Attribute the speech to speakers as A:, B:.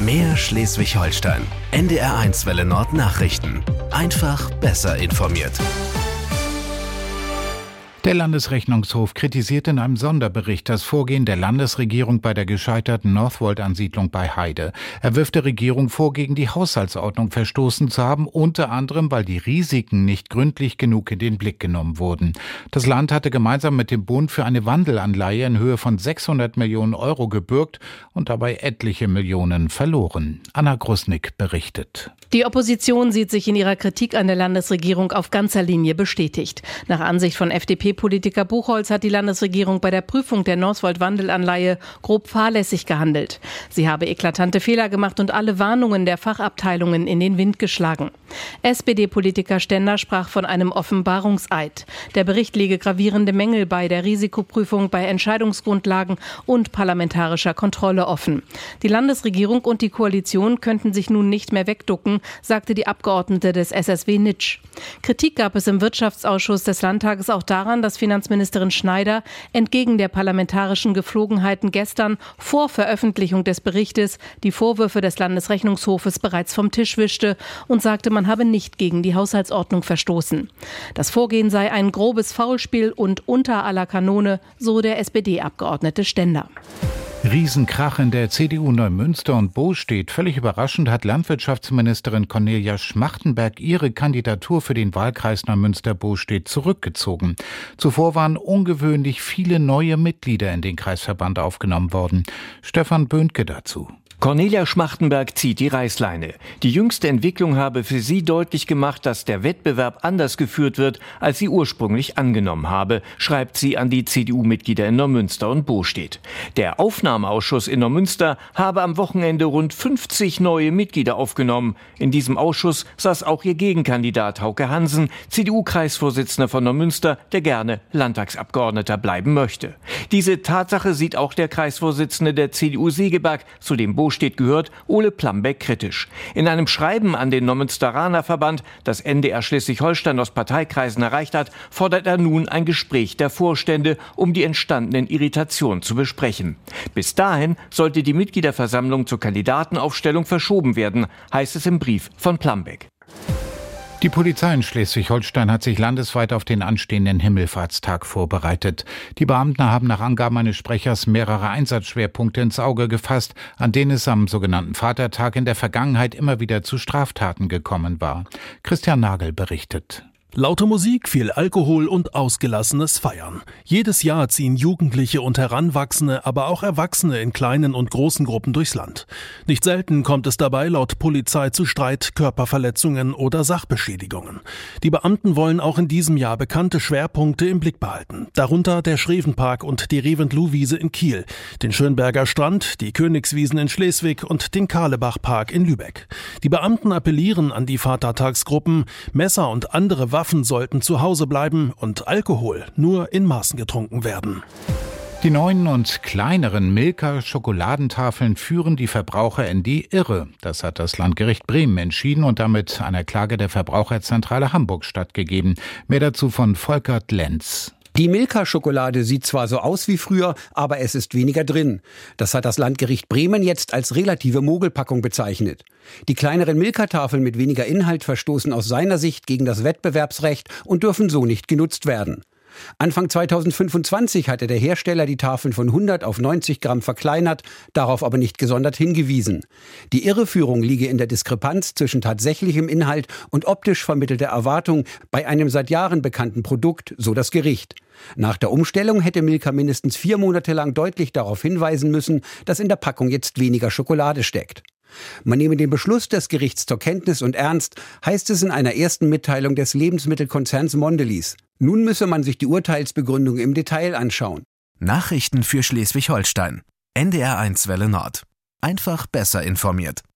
A: Mehr Schleswig-Holstein. NDR1 Welle Nord Nachrichten. Einfach besser informiert.
B: Der Landesrechnungshof kritisiert in einem Sonderbericht das Vorgehen der Landesregierung bei der gescheiterten Northvolt-Ansiedlung bei Heide. Er wirft der Regierung vor, gegen die Haushaltsordnung verstoßen zu haben, unter anderem, weil die Risiken nicht gründlich genug in den Blick genommen wurden. Das Land hatte gemeinsam mit dem Bund für eine Wandelanleihe in Höhe von 600 Millionen Euro gebürgt und dabei etliche Millionen verloren. Anna Grusnick berichtet.
C: Die Opposition sieht sich in ihrer Kritik an der Landesregierung auf ganzer Linie bestätigt. Nach Ansicht von FDP-Politiker Buchholz hat die Landesregierung bei der Prüfung der Northvolt-Wandelanleihe grob fahrlässig gehandelt. Sie habe eklatante Fehler gemacht und alle Warnungen der Fachabteilungen in den Wind geschlagen. SPD-Politiker Stender sprach von einem Offenbarungseid. Der Bericht lege gravierende Mängel bei der Risikoprüfung, bei Entscheidungsgrundlagen und parlamentarischer Kontrolle offen. Die Landesregierung und die Koalition könnten sich nun nicht mehr wegducken, sagte die Abgeordnete des SSW Nitsch. Kritik gab es im Wirtschaftsausschuss des Landtages auch daran, dass Finanzministerin Schneider entgegen der parlamentarischen Gepflogenheiten gestern vor Veröffentlichung des Berichtes die Vorwürfe des Landesrechnungshofes bereits vom Tisch wischte und sagte, man habe nicht gegen die Haushaltsordnung verstoßen. Das Vorgehen sei ein grobes Faulspiel und unter aller Kanone, so der SPD-Abgeordnete Stender.
B: Riesenkrach in der CDU Neumünster und Bostedt. Völlig überraschend hat Landwirtschaftsministerin Cornelia Schmachtenberg ihre Kandidatur für den Wahlkreis Neumünster-Bostedt zurückgezogen. Zuvor waren ungewöhnlich viele neue Mitglieder in den Kreisverband aufgenommen worden. Stefan Böhnke dazu.
D: Cornelia Schmachtenberg zieht die Reißleine. Die jüngste Entwicklung habe für sie deutlich gemacht, dass der Wettbewerb anders geführt wird, als sie ursprünglich angenommen habe, schreibt sie an die CDU-Mitglieder in Neumünster und Bostedt. Der Aufnahmeausschuss in Neumünster habe am Wochenende rund 50 neue Mitglieder aufgenommen. In diesem Ausschuss saß auch ihr Gegenkandidat Hauke Hansen, CDU-Kreisvorsitzender von Neumünster, der gerne Landtagsabgeordneter bleiben möchte. Diese Tatsache sieht auch der Kreisvorsitzende der CDU Segeberg, zu dem Bostedt gehört, Ole Plambeck, kritisch. In einem Schreiben an den Neumünsteraner Verband, das NDR Schleswig-Holstein aus Parteikreisen erreicht hat, fordert er nun ein Gespräch der Vorstände, um die entstandenen Irritationen zu besprechen. Bis dahin sollte die Mitgliederversammlung zur Kandidatenaufstellung verschoben werden, heißt es im Brief von Plambeck.
B: Die Polizei in Schleswig-Holstein hat sich landesweit auf den anstehenden Himmelfahrtstag vorbereitet. Die Beamten haben nach Angaben eines Sprechers mehrere Einsatzschwerpunkte ins Auge gefasst, an denen es am sogenannten Vatertag in der Vergangenheit immer wieder zu Straftaten gekommen war. Christian Nagel berichtet.
E: Laute Musik, viel Alkohol und ausgelassenes Feiern. Jedes Jahr ziehen Jugendliche und Heranwachsende, aber auch Erwachsene in kleinen und großen Gruppen durchs Land. Nicht selten kommt es dabei laut Polizei zu Streit, Körperverletzungen oder Sachbeschädigungen. Die Beamten wollen auch in diesem Jahr bekannte Schwerpunkte im Blick behalten. Darunter der Schrevenpark und die Reventlow-Wiese in Kiel, den Schönberger Strand, die Königswiesen in Schleswig und den Karlebach-Park in Lübeck. Die Beamten appellieren an die Vatertagsgruppen, Messer und andere Waffen sollten zu Hause bleiben und Alkohol nur in Maßen getrunken werden.
B: Die neuen und kleineren Milka-Schokoladentafeln führen die Verbraucher in die Irre. Das hat das Landgericht Bremen entschieden und damit einer Klage der Verbraucherzentrale Hamburg stattgegeben. Mehr dazu von Volkert Lenz.
F: Die Milka-Schokolade sieht zwar so aus wie früher, aber es ist weniger drin. Das hat das Landgericht Bremen jetzt als relative Mogelpackung bezeichnet. Die kleineren Milka-Tafeln mit weniger Inhalt verstoßen aus seiner Sicht gegen das Wettbewerbsrecht und dürfen so nicht genutzt werden. Anfang 2025 hatte der Hersteller die Tafeln von 100 auf 90 Gramm verkleinert, darauf aber nicht gesondert hingewiesen. Die Irreführung liege in der Diskrepanz zwischen tatsächlichem Inhalt und optisch vermittelter Erwartung bei einem seit Jahren bekannten Produkt, so das Gericht. Nach der Umstellung hätte Milka mindestens 4 Monate lang deutlich darauf hinweisen müssen, dass in der Packung jetzt weniger Schokolade steckt. Man nehme den Beschluss des Gerichts zur Kenntnis und ernst, heißt es in einer ersten Mitteilung des Lebensmittelkonzerns Mondelez. Nun müsse man sich die Urteilsbegründung im Detail anschauen.
A: Nachrichten für Schleswig-Holstein. NDR1 Welle Nord. Einfach besser informiert.